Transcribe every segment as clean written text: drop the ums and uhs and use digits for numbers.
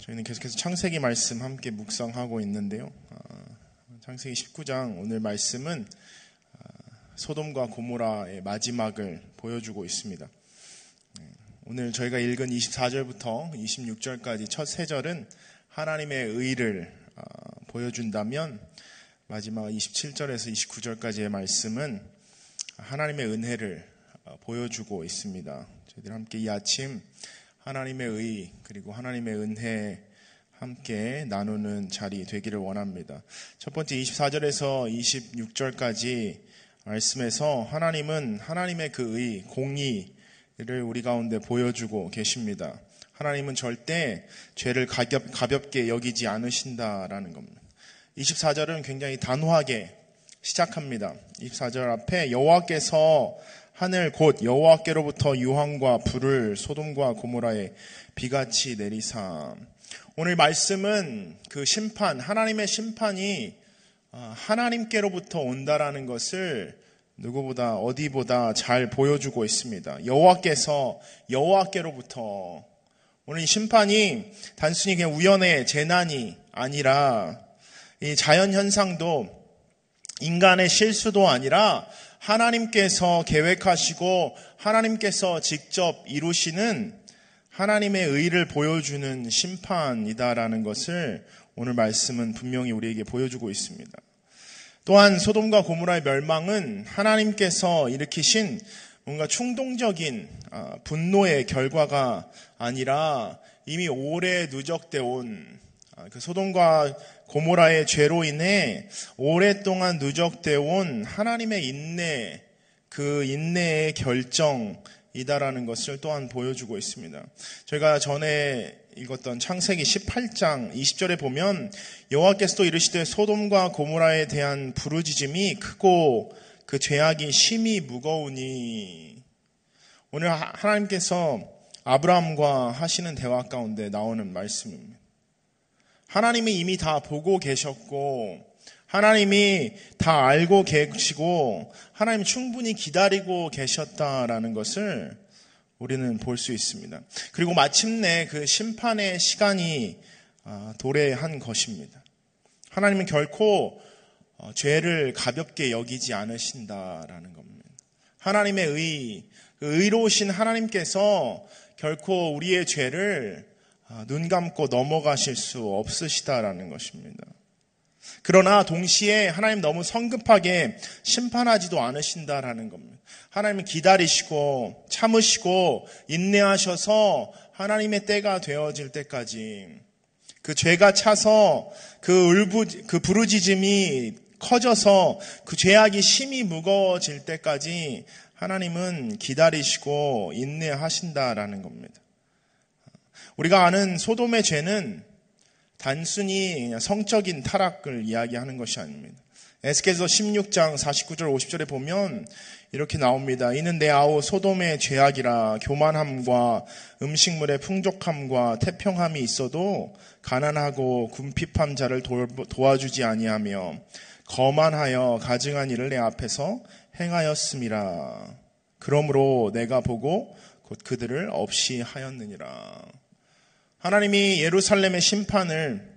저희는 계속해서 창세기 말씀 함께 묵상하고 있는데요. 창세기 19장 오늘 말씀은 소돔과 고모라의 마지막을 보여주고 있습니다. 오늘 저희가 읽은 24절부터 26절까지 첫 세 절은 하나님의 의를 보여준다면 마지막 27절에서 29절까지의 말씀은 하나님의 은혜를 보여주고 있습니다. 저희들 함께 이 아침 하나님의 의 그리고 하나님의 은혜 함께 나누는 자리 되기를 원합니다. 첫 번째 24절에서 26절까지 말씀에서 하나님은 하나님의 그 의, 공의를 우리 가운데 보여주고 계십니다. 하나님은 절대 죄를 가볍게 여기지 않으신다라는 겁니다. 24절은 굉장히 단호하게 시작합니다. 24절 앞에 여호와께서 하늘 곧 여호와께로부터 유황과 불을 소돔과 고모라에 비같이 내리사. 오늘 말씀은 그 심판, 하나님의 심판이 하나님께로부터 온다라는 것을 누구보다 어디보다 잘 보여주고 있습니다. 여호와께로부터 오늘 이 심판이 단순히 그냥 우연의 재난이 아니라 이 자연 현상도 인간의 실수도 아니라 하나님께서 계획하시고 하나님께서 직접 이루시는 하나님의 의를 보여주는 심판이다라는 것을 오늘 말씀은 분명히 우리에게 보여주고 있습니다. 또한 소돔과 고모라의 멸망은 하나님께서 일으키신 뭔가 충동적인 분노의 결과가 아니라 이미 오래 누적되어 온 그 소돔과 고모라의 죄로 인해 오랫동안 누적되어 온 하나님의 인내, 그 인내의 결정이다라는 것을 또한 보여주고 있습니다. 저희가 전에 읽었던 창세기 18장 20절에 보면 여호와께서도 이르시되 소돔과 고모라에 대한 부르짖음이 크고 그 죄악이 심히 무거우니. 오늘 하나님께서 아브라함과 하시는 대화 가운데 나오는 말씀입니다. 하나님이 이미 다 보고 계셨고 하나님이 다 알고 계시고 하나님이 충분히 기다리고 계셨다라는 것을 우리는 볼 수 있습니다. 그리고 마침내 그 심판의 시간이 도래한 것입니다. 하나님은 결코 죄를 가볍게 여기지 않으신다라는 겁니다. 하나님의 의로우신 하나님께서 결코 우리의 죄를 눈 감고 넘어가실 수 없으시다라는 것입니다. 그러나 동시에 하나님 너무 성급하게 심판하지도 않으신다라는 겁니다. 하나님은 기다리시고 참으시고 인내하셔서 하나님의 때가 되어질 때까지 그 죄가 차서 그 부르짖음이 커져서 그 죄악이 심히 무거워질 때까지 하나님은 기다리시고 인내하신다라는 겁니다. 우리가 아는 소돔의 죄는 단순히 성적인 타락을 이야기하는 것이 아닙니다. 에스겔서 16장 49절 50절에 보면 이렇게 나옵니다. 이는 내 아우 소돔의 죄악이라. 교만함과 음식물의 풍족함과 태평함이 있어도 가난하고 궁핍한 자를 도와주지 아니하며 거만하여 가증한 일을 내 앞에서 행하였음이라. 그러므로 내가 보고 곧 그들을 없이 하였느니라. 하나님이 예루살렘의 심판을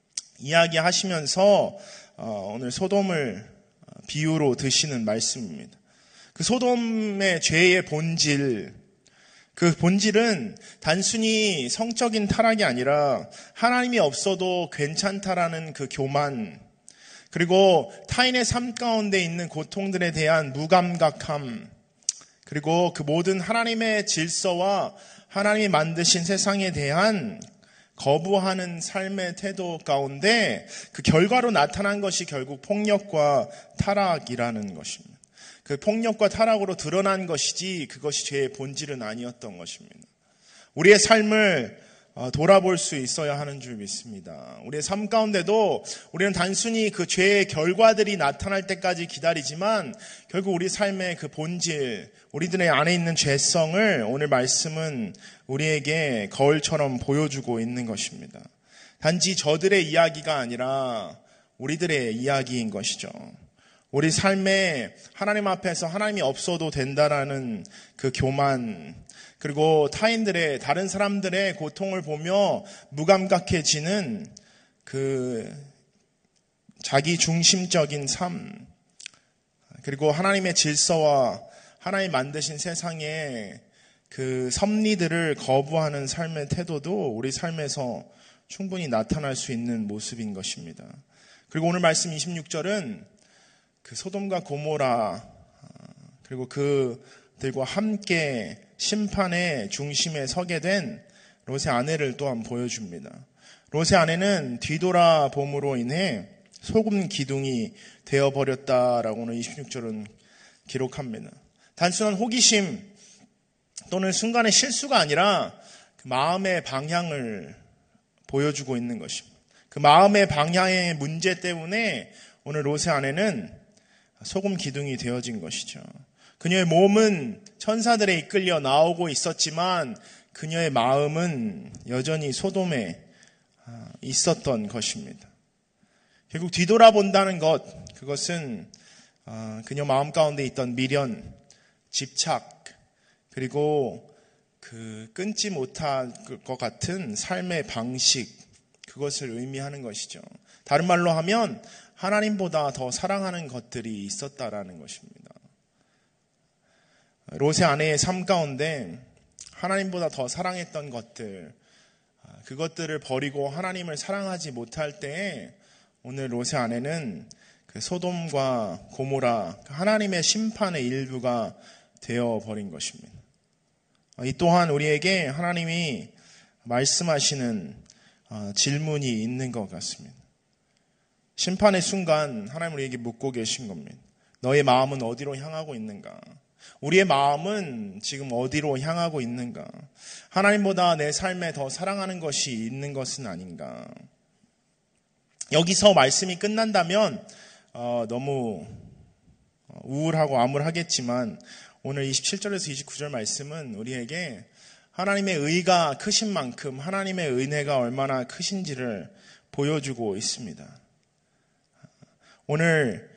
이야기하시면서 오늘 소돔을 비유로 드시는 말씀입니다. 그 소돔의 죄의 본질, 그 본질은 단순히 성적인 타락이 아니라 하나님이 없어도 괜찮다라는 그 교만, 그리고 타인의 삶 가운데 있는 고통들에 대한 무감각함, 그리고 그 모든 하나님의 질서와 하나님이 만드신 세상에 대한 거부하는 삶의 태도 가운데 그 결과로 나타난 것이 결국 폭력과 타락이라는 것입니다. 그 폭력과 타락으로 드러난 것이지 그것이 죄의 본질은 아니었던 것입니다. 우리의 삶을 돌아볼 수 있어야 하는 줄 믿습니다. 우리의 삶 가운데도 우리는 단순히 그 죄의 결과들이 나타날 때까지 기다리지만 결국 우리 삶의 그 본질, 우리들의 안에 있는 죄성을 오늘 말씀은 우리에게 거울처럼 보여주고 있는 것입니다. 단지 저들의 이야기가 아니라 우리들의 이야기인 것이죠. 우리 삶에 하나님 앞에서 하나님이 없어도 된다라는 그 교만, 그리고 타인들의, 다른 사람들의 고통을 보며 무감각해지는 그 자기 중심적인 삶, 그리고 하나님의 질서와 하나님 만드신 세상에 그 섭리들을 거부하는 삶의 태도도 우리 삶에서 충분히 나타날 수 있는 모습인 것입니다. 그리고 오늘 말씀 26절은 그 소돔과 고모라, 그리고 그들과 함께 심판의 중심에 서게 된 롯의 아내를 또한 보여줍니다. 롯의 아내는 뒤돌아봄으로 인해 소금 기둥이 되어버렸다라고 오늘 26절은 기록합니다. 단순한 호기심 또는 순간의 실수가 아니라 그 마음의 방향을 보여주고 있는 것입니다. 그 마음의 방향의 문제 때문에 오늘 롯의 아내는 소금 기둥이 되어진 것이죠. 그녀의 몸은 천사들에 이끌려 나오고 있었지만 그녀의 마음은 여전히 소돔에 있었던 것입니다. 결국 뒤돌아본다는 것, 그것은 그녀 마음 가운데 있던 미련, 집착, 그리고 그 끊지 못할 것 같은 삶의 방식, 그것을 의미하는 것이죠. 다른 말로 하면 하나님보다 더 사랑하는 것들이 있었다라는 것입니다. 롯의 아내의 삶 가운데 하나님보다 더 사랑했던 것들, 그것들을 버리고 하나님을 사랑하지 못할 때에 오늘 롯의 아내는 그 소돔과 고모라, 하나님의 심판의 일부가 되어버린 것입니다. 이 또한 우리에게 하나님이 말씀하시는 질문이 있는 것 같습니다. 심판의 순간 하나님 우리에게 묻고 계신 겁니다. 너의 마음은 어디로 향하고 있는가? 우리의 마음은 지금 어디로 향하고 있는가? 하나님보다 내 삶에 더 사랑하는 것이 있는 것은 아닌가? 여기서 말씀이 끝난다면 너무 우울하고 암울하겠지만 오늘 27절에서 29절 말씀은 우리에게 하나님의 의가 크신 만큼 하나님의 은혜가 얼마나 크신지를 보여주고 있습니다. 오늘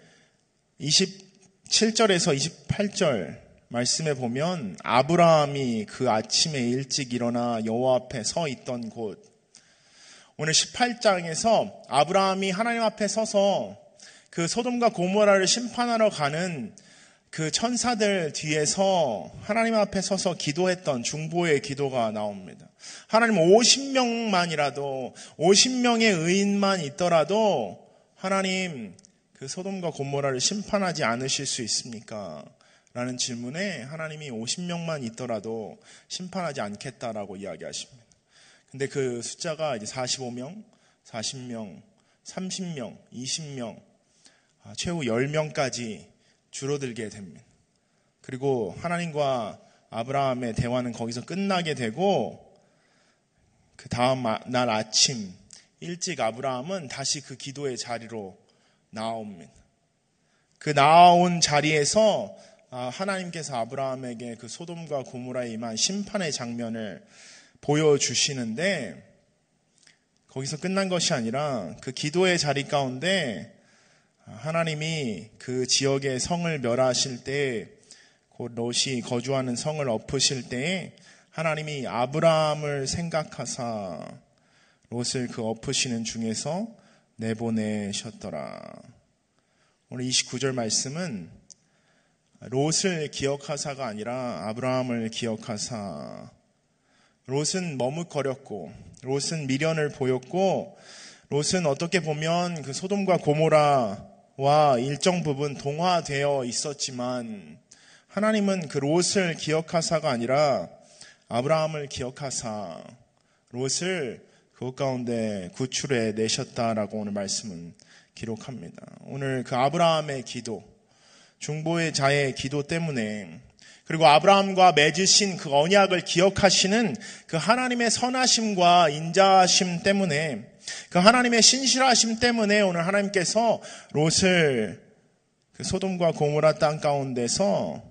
27절에서 28절 말씀에 보면 아브라함이 그 아침에 일찍 일어나 여호와 앞에 서 있던 곳, 오늘 18장에서 아브라함이 하나님 앞에 서서 그 소돔과 고모라를 심판하러 가는 그 천사들 뒤에서 하나님 앞에 서서 기도했던 중보의 기도가 나옵니다. 하나님 50명만이라도 50명의 의인만 있더라도 하나님 그 소돔과 고모라를 심판하지 않으실 수 있습니까? 라는 질문에 하나님이 50명만 있더라도 심판하지 않겠다라고 이야기하십니다. 근데 그 숫자가 이제 45명, 40명, 30명, 20명, 최후 10명까지 줄어들게 됩니다. 그리고 하나님과 아브라함의 대화는 거기서 끝나게 되고 그 다음 날 아침 일찍 아브라함은 다시 그 기도의 자리로 나옵니다. 그 나온 자리에서 하나님께서 아브라함에게 그 소돔과 고모라에 임한 심판의 장면을 보여주시는데 거기서 끝난 것이 아니라 그 기도의 자리 가운데 하나님이 그 지역의 성을 멸하실 때, 곧 롯이 거주하는 성을 엎으실 때에 하나님이 아브라함을 생각하사 롯을 그 엎으시는 중에서 내보내셨더라. 오늘 29절 말씀은 롯을 기억하사가 아니라 아브라함을 기억하사, 롯은 머뭇거렸고 롯은 미련을 보였고 롯은 어떻게 보면 그 소돔과 고모라와 일정 부분 동화되어 있었지만 하나님은 그 롯을 기억하사가 아니라 아브라함을 기억하사 롯을 그것 가운데 구출해 내셨다라고 오늘 말씀은 기록합니다. 오늘 그 아브라함의 기도, 중보의 자의 기도 때문에, 그리고 아브라함과 맺으신 그 언약을 기억하시는 그 하나님의 선하심과 인자하심 때문에, 그 하나님의 신실하심 때문에 오늘 하나님께서 롯을 그 소돔과 고모라 땅 가운데서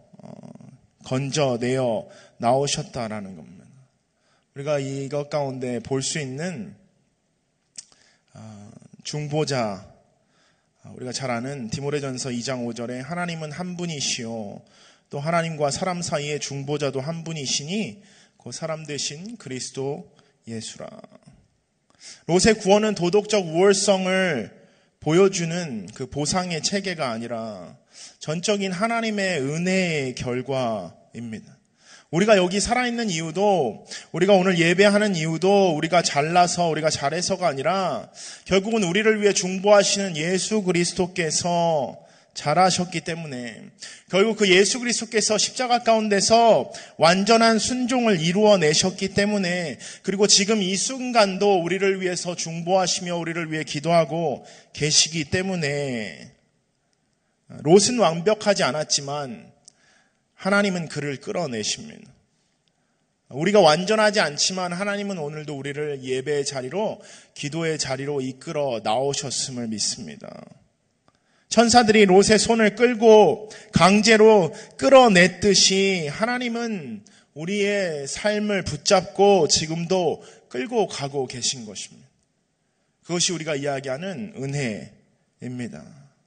건져내어 나오셨다라는 겁니다. 우리가 이것 가운데 볼 수 있는 중보자, 우리가 잘 아는 디모데전서 2장 5절에 하나님은 한 분이시요 또 하나님과 사람 사이의 중보자도 한 분이시니 그 사람 대신 그리스도 예수라. 롯의 구원은 도덕적 우월성을 보여주는 그 보상의 체계가 아니라 전적인 하나님의 은혜의 결과입니다. 우리가 여기 살아있는 이유도, 우리가 오늘 예배하는 이유도 우리가 잘나서, 우리가 잘해서가 아니라 결국은 우리를 위해 중보하시는 예수 그리스도께서 잘하셨기 때문에, 결국 그 예수 그리스도께서 십자가 가운데서 완전한 순종을 이루어내셨기 때문에, 그리고 지금 이 순간도 우리를 위해서 중보하시며 우리를 위해 기도하고 계시기 때문에, 롯은 완벽하지 않았지만 하나님은 그를 끌어내십니다. 우리가 완전하지 않지만 하나님은 오늘도 우리를 예배의 자리로, 기도의 자리로 이끌어 나오셨음을 믿습니다. 천사들이 롯의 손을 끌고 강제로 끌어냈듯이 하나님은 우리의 삶을 붙잡고 지금도 끌고 가고 계신 것입니다. 그것이 우리가 이야기하는 은혜입니다.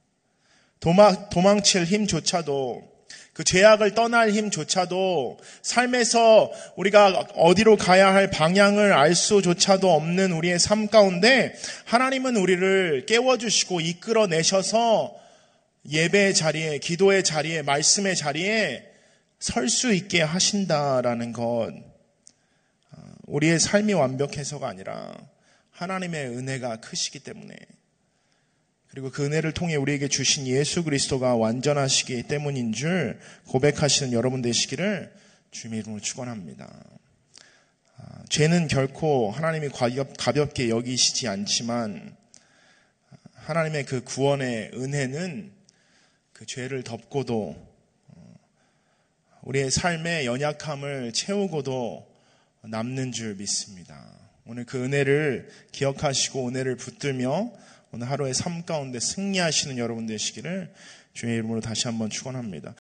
도망칠 힘조차도, 그 죄악을 떠날 힘조차도, 삶에서 우리가 어디로 가야 할 방향을 알 수조차도 없는 우리의 삶 가운데 하나님은 우리를 깨워주시고 이끌어내셔서 예배의 자리에, 기도의 자리에, 말씀의 자리에 설 수 있게 하신다라는 것, 우리의 삶이 완벽해서가 아니라 하나님의 은혜가 크시기 때문에, 그리고 그 은혜를 통해 우리에게 주신 예수 그리스도가 완전하시기 때문인 줄 고백하시는 여러분 되시기를 주님의 이름으로 축원합니다. 죄는 결코 하나님이 가볍게 여기시지 않지만 하나님의 그 구원의 은혜는 그 죄를 덮고도 우리의 삶의 연약함을 채우고도 남는 줄 믿습니다. 오늘 그 은혜를 기억하시고 은혜를 붙들며 오늘 하루의 삶 가운데 승리하시는 여러분 되시기를 주의 이름으로 다시 한번 축원합니다.